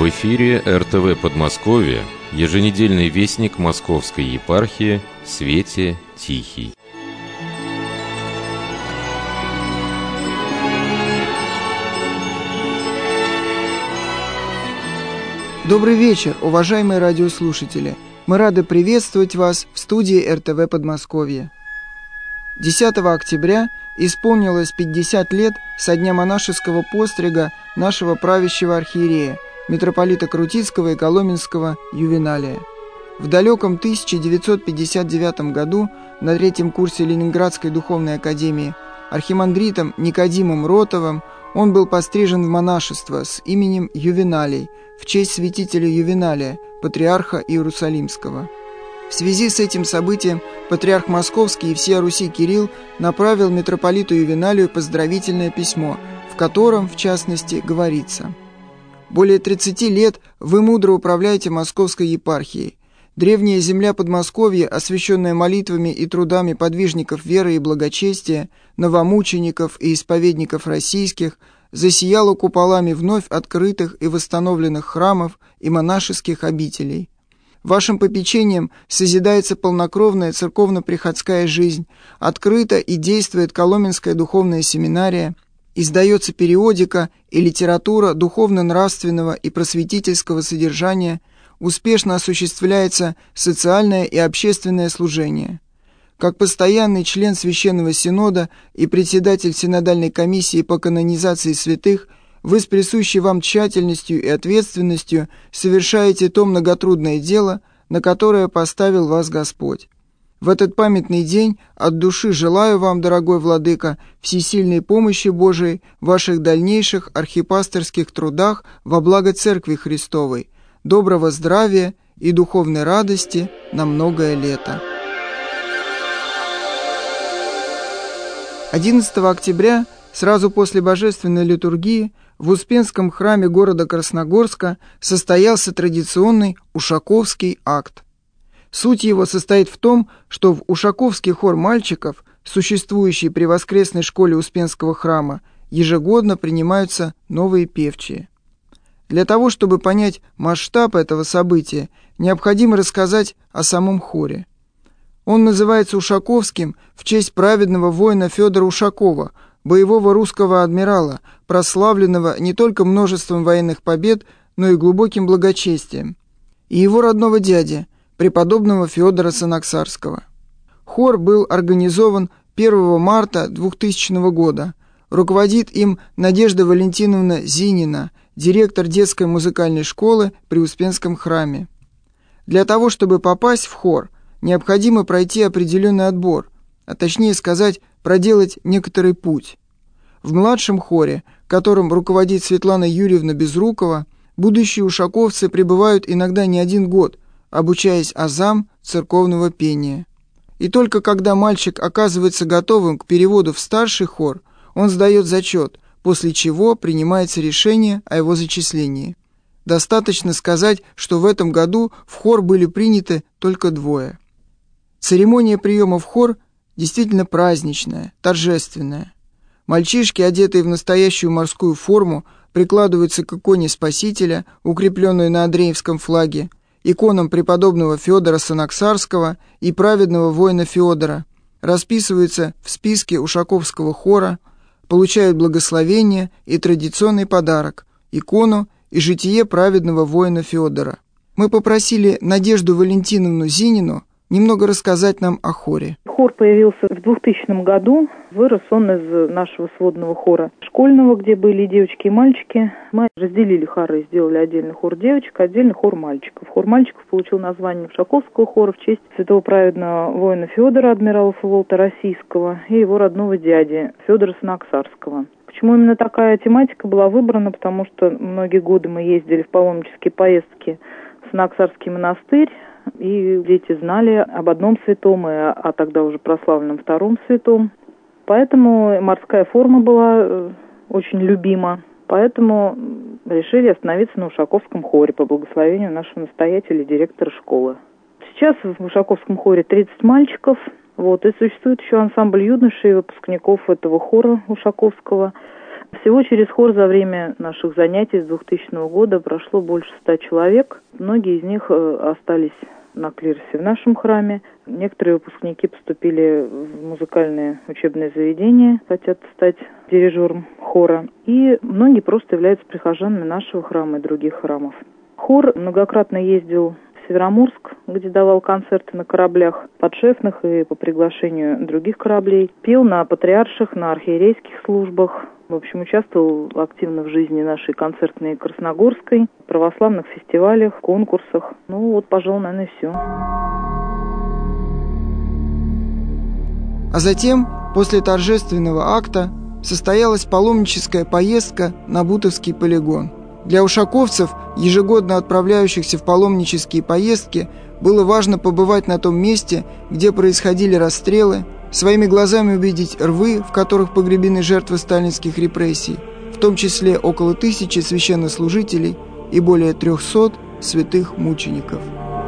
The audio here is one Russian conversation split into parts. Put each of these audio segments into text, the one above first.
эфире РТВ Подмосковье, еженедельный вестник Московской епархии в свете Тихий. Добрый вечер, уважаемые радиослушатели! Мы рады приветствовать вас в студии РТВ Подмосковье. 10 октября исполнилось 50 лет со дня монашеского пострига нашего правящего архиерея, митрополита Крутицкого и Коломенского Ювеналия. В далеком 1959 году на третьем курсе Ленинградской духовной академии архимандритом Никодимом Ротовым он был пострижен в монашество с именем Ювеналий в честь святителя Ювеналия, патриарха Иерусалимского. В связи с этим событием патриарх Московский и всея Руси Кирилл направил митрополиту Ювеналию поздравительное письмо, в котором, в частности, говорится: «Более 30 лет вы мудро управляете Московской епархией. Древняя земля Подмосковья, освященная молитвами и трудами подвижников веры и благочестия, новомучеников и исповедников российских, засияла куполами вновь открытых и восстановленных храмов и монашеских обителей. Вашим попечением созидается полнокровная церковно-приходская жизнь, открыта и действует Коломенская духовная семинария, издается периодика и литература духовно-нравственного и просветительского содержания, успешно осуществляется социальное и общественное служение. Как постоянный член Священного Синода и председатель Синодальной комиссии по канонизации святых, вы с присущей вам тщательностью и ответственностью совершаете то многотрудное дело, на которое поставил вас Господь. В этот памятный день от души желаю вам, дорогой владыка, всесильной помощи Божией в ваших дальнейших архипасторских трудах во благо Церкви Христовой, доброго здравия и духовной радости на многое лето». 11 октября, сразу после божественной литургии, в Успенском храме города Красногорска состоялся традиционный Ушаковский акт. Суть его состоит в том, что в Ушаковский хор мальчиков, существующий при воскресной школе Успенского храма, ежегодно принимаются новые певчие. Для того, чтобы понять масштаб этого события, необходимо рассказать о самом хоре. Он называется Ушаковским в честь праведного воина Федора Ушакова, боевого русского адмирала, прославленного не только множеством военных побед, но и глубоким благочестием, и его родного дяди, преподобного Феодора Санаксарского. Хор был организован 1 марта 2000 года. Руководит им Надежда Валентиновна Зинина, директор детской музыкальной школы при Успенском храме. Для того, чтобы попасть в хор, необходимо пройти определенный отбор, а точнее сказать, проделать некоторый путь. В младшем хоре, которым руководит Светлана Юрьевна Безрукова, будущие ушаковцы пребывают иногда не один год, обучаясь азам церковного пения. И только когда мальчик оказывается готовым к переводу в старший хор, он сдает зачет, после чего принимается решение о его зачислении. Достаточно сказать, что в этом году в хор были приняты только 2. Церемония приема в хор действительно праздничная, торжественная. Мальчишки, одетые в настоящую морскую форму, прикладываются к иконе Спасителя, укрепленной на Андреевском флаге, иконам преподобного Феодора Санаксарского и праведного воина Феодора, расписываются в списке Ушаковского хора, получают благословение и традиционный подарок – икону и житие праведного воина Феодора. Мы попросили Надежду Валентиновну Зинину немного рассказать нам о хоре. Хор появился в 2000 году. Вырос он из нашего сводного хора школьного, где были девочки и мальчики. Мы разделили хоры, сделали отдельный хор девочек, отдельный хор мальчиков. Хор мальчиков получил название Ушаковского хора в честь святого праведного воина Федора, адмирала флота российского, и его родного дяди Федора Санаксарского. Почему именно такая тематика была выбрана? Потому что многие годы мы ездили в паломнические поездки в Санаксарский монастырь, и дети знали об одном святом, а тогда уже прославленном втором святом. Поэтому морская форма была очень любима. Поэтому решили остановиться на Ушаковском хоре по благословению нашего настоятеля и директора школы. Сейчас в Ушаковском хоре 30 мальчиков. И существует еще ансамбль юношей и выпускников этого хора Ушаковского. Всего через хор за время наших занятий с 2000 года прошло больше 100 человек. Многие из них остались на клиросе в нашем храме. Некоторые выпускники поступили в музыкальные учебные заведения, хотят стать дирижером хора. И многие просто являются прихожанами нашего храма и других храмов. Хор многократно ездил в Североморск, где давал концерты на кораблях подшефных и по приглашению других кораблей. Пел на патриарших, на архиерейских службах. В общем, участвовал активно в жизни нашей концертной Красногорской, православных фестивалях, конкурсах. Пожалуй, наверное, и все. А затем, после торжественного акта, состоялась паломническая поездка на Бутовский полигон. Для ушаковцев, ежегодно отправляющихся в паломнические поездки, было важно побывать на том месте, где происходили расстрелы, своими глазами увидеть рвы, в которых погребены жертвы сталинских репрессий, в том числе около 1000 священнослужителей и более 300 святых мучеников.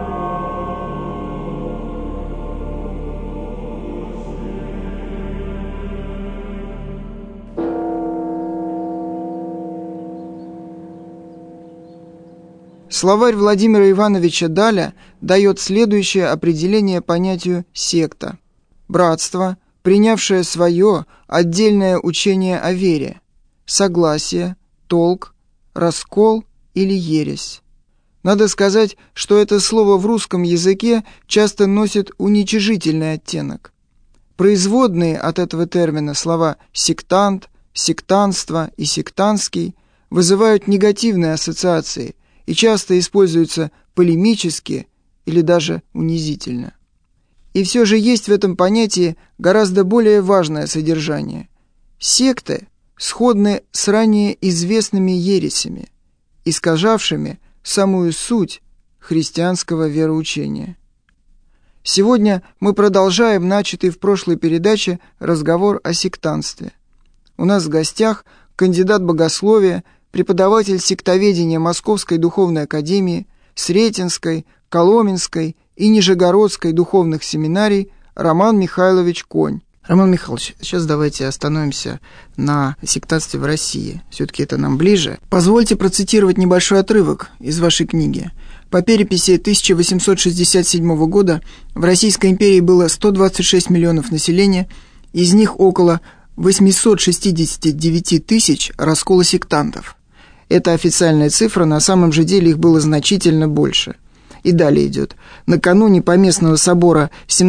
Словарь Владимира Ивановича Даля дает следующее определение понятию «секта». Братство, принявшее свое отдельное учение о вере, согласие, толк, раскол или ересь. Надо сказать, что это слово в русском языке часто носит уничижительный оттенок. Производные от этого термина слова «сектант», «сектанство» и «сектантский» вызывают негативные ассоциации и часто используются полемически или даже унизительно. И все же есть в этом понятии гораздо более важное содержание. Секты сходны с ранее известными ересями, искажавшими самую суть христианского вероучения. Сегодня мы продолжаем начатый в прошлой передаче разговор о сектантстве. У нас в гостях кандидат богословия, преподаватель сектоведения Московской духовной академии, Сретенской, Коломенской и Нижегородской духовных семинарий Роман Михайлович Конь. Роман Михайлович, сейчас давайте остановимся на сектантстве в России. Все-таки это нам ближе. Позвольте процитировать небольшой отрывок из вашей книги. По переписи 1867 года в Российской империи было 126 миллионов населения, из них около 869 тысяч расколосектантов. Это официальная цифра, на самом же деле их было значительно больше. И далее идет. Накануне Поместного собора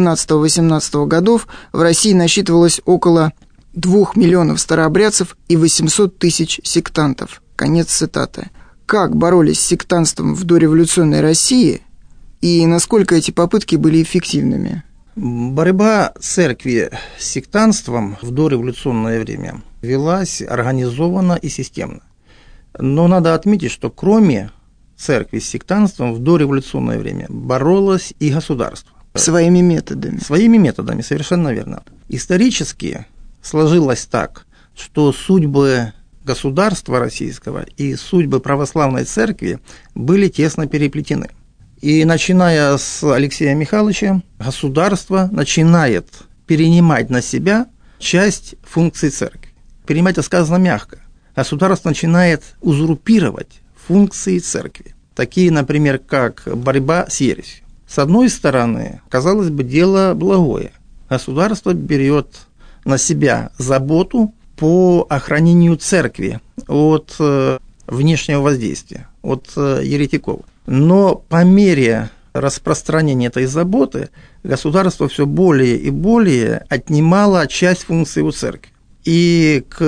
17-18 годов в России насчитывалось около 2 миллионов старообрядцев и 800 тысяч сектантов. Конец цитаты. Как боролись с сектантством в дореволюционной России и насколько эти попытки были эффективными? Борьба церкви с сектантством в дореволюционное время велась организованно и системно. Но надо отметить, что кроме церкви с сектантством в дореволюционное время боролось и государство. Своими методами. Своими методами, совершенно верно. Исторически сложилось так, что судьбы государства российского и судьбы православной церкви были тесно переплетены. И начиная с Алексея Михайловича, государство начинает перенимать на себя часть функций церкви. Перенимать это сказано мягко. Государство начинает узурпировать функции церкви, такие, например, как борьба с ересью. С одной стороны, казалось бы, дело благое. Государство берет на себя заботу по охранению церкви от внешнего воздействия, от еретиков. Но по мере распространения этой заботы государство все более и более отнимало часть функций у церкви. И к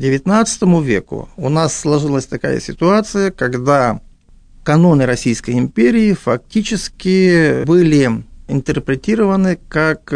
XIX веку у нас сложилась такая ситуация, когда каноны Российской империи фактически были интерпретированы как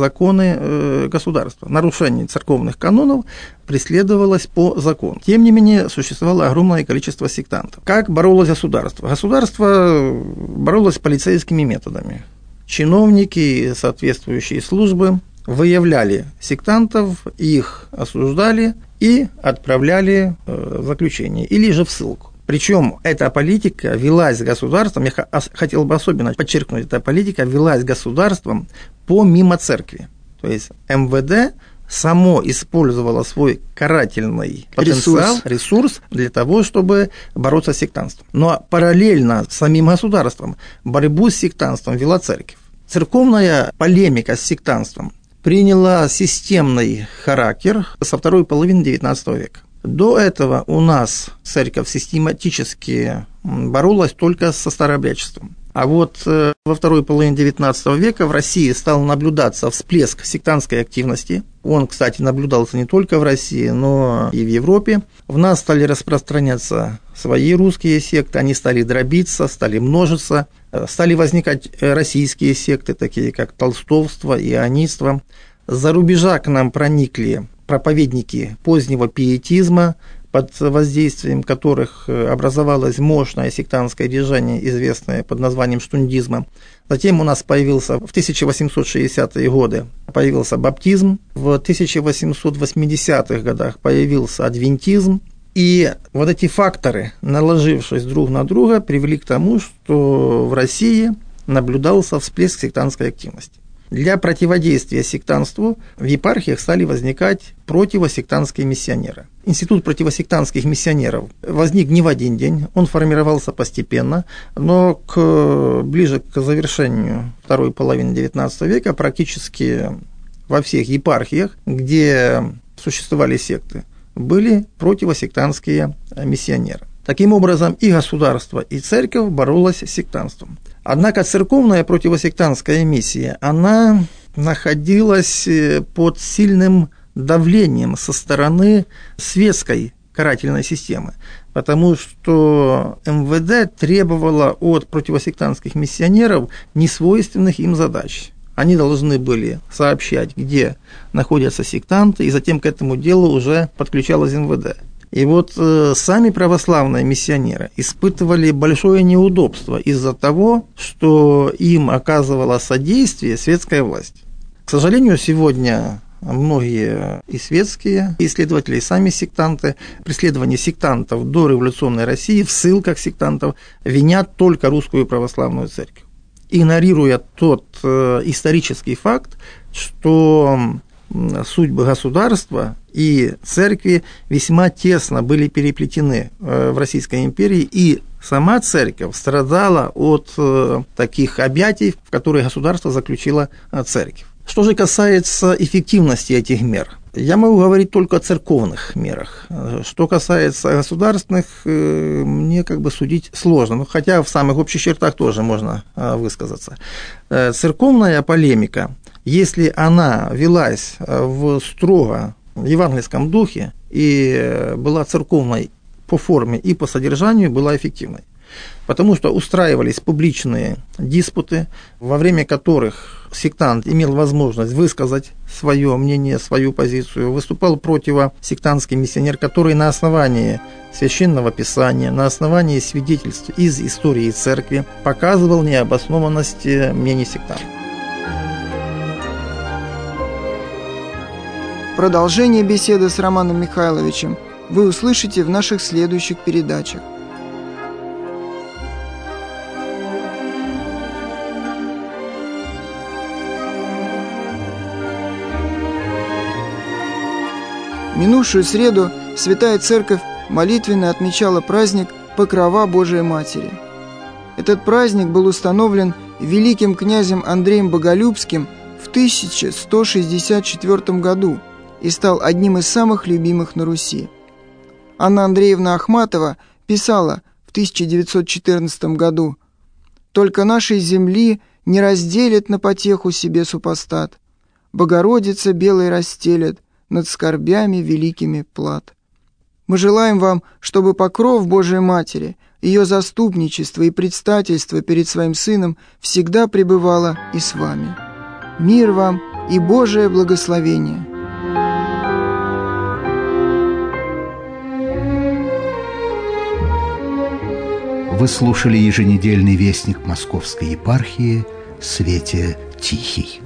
законы государства. Нарушение церковных канонов преследовалось по закону. Тем не менее, существовало огромное количество сектантов. Как боролось государство? Государство боролось полицейскими методами. Чиновники, соответствующие службы выявляли сектантов, их осуждали и отправляли в заключение или же в ссылку. Причем эта политика велась государством, я хотел бы особенно подчеркнуть, эта политика велась государством помимо церкви. То есть МВД само использовало свой карательный потенциал, ресурс для того, чтобы бороться с сектантством. Но параллельно с самим государством борьбу с сектантством вела церковь. Церковная полемика с сектантством приняла системный характер со второй половины XIX века. До этого у нас церковь систематически боролась только со старообрядчеством. А вот во второй половине XIX века в России стал наблюдаться всплеск сектантской активности. Он, кстати, наблюдался не только в России, но и в Европе. В нас стали распространяться свои русские секты, они стали дробиться, стали множиться, стали возникать российские секты, такие как толстовство, ионистство. С-за рубежа к нам проникли проповедники позднего пиетизма, под воздействием которых образовалось мощное сектантское движение, известное под названием штундизма. Затем у нас появился в 1860-е годы появился баптизм, в 1880-х годах появился адвентизм. И вот эти факторы, наложившись друг на друга, привели к тому, что в России наблюдался всплеск сектантской активности. Для противодействия сектантству в епархиях стали возникать противосектантские миссионеры. Институт противосектантских миссионеров возник не в один день, он формировался постепенно, но ближе к завершению второй половины XIX века практически во всех епархиях, где существовали секты, были противосектантские миссионеры. Таким образом, и государство, и церковь боролась с сектантством. Однако церковная противосектантская миссия, она находилась под сильным давлением со стороны светской карательной системы, потому что МВД требовало от противосектантских миссионеров несвойственных им задач. Они должны были сообщать, где находятся сектанты, и затем к этому делу уже подключалось МВД. И вот сами православные миссионеры испытывали большое неудобство из-за того, что им оказывала содействие светская власть. К сожалению, сегодня многие и светские исследователи, и сами сектанты, преследование сектантов до революционной России в ссылках сектантов винят только русскую православную церковь, игнорируя тот исторический факт, что судьбы государства и церкви весьма тесно были переплетены в Российской империи, и сама церковь страдала от таких объятий, в которые государство заключило церковь. Что же касается эффективности этих мер, я могу говорить только о церковных мерах. Что касается государственных, мне судить сложно, но хотя в самых общих чертах тоже можно высказаться. Церковная полемика, если она велась в строго евангельском духе и была церковной по форме и по содержанию, была эффективной. Потому что устраивались публичные диспуты, во время которых сектант имел возможность высказать свое мнение, свою позицию, выступал противосектантский миссионер, который на основании священного писания, на основании свидетельств из истории церкви показывал необоснованность мнений сектантов. Продолжение беседы с Романом Михайловичем вы услышите в наших следующих передачах. В минувшую среду Святая Церковь молитвенно отмечала праздник Покрова Божией Матери. Этот праздник был установлен великим князем Андреем Боголюбским в 1164 году и стал одним из самых любимых на Руси. Анна Андреевна Ахматова писала в 1914 году: «Только нашей земли не разделит на потеху себе супостат, Богородица белой расстелет над скорбями великими плат». Мы желаем вам, чтобы покров Божией Матери, ее заступничество и предстательство перед своим Сыном всегда пребывало и с вами. Мир вам и Божие благословение! Вы слушали еженедельный вестник Московской епархии «Свете Тихий».